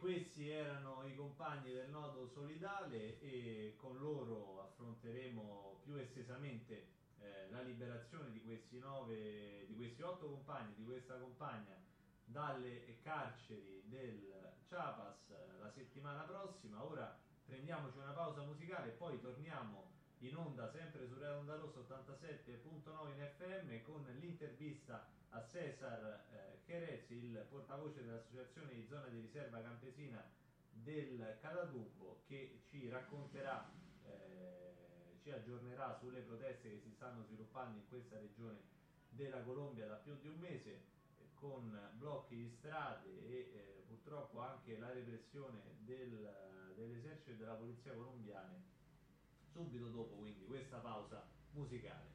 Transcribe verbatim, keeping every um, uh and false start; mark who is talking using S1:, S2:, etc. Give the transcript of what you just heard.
S1: questi erano i compagni del Nodo Solidale e con loro affronteremo più estesamente eh, la liberazione di questi nove, di questi otto compagni, di questa compagna dalle carceri del Chiapas eh, la settimana prossima. Ora prendiamoci una pausa musicale e poi torniamo in onda sempre su Radio Onda Rossa ottantasette virgola nove in F M con l'intervista a Cesar eh, Cherezzi, il portavoce dell'associazione di zona di riserva campesina del Catatumbo, che ci racconterà, eh, ci aggiornerà sulle proteste che si stanno sviluppando in questa regione della Colombia da più di un mese, eh, con blocchi di strade e eh, purtroppo anche la repressione del, dell'esercito e della polizia colombiane subito dopo quindi questa pausa musicale.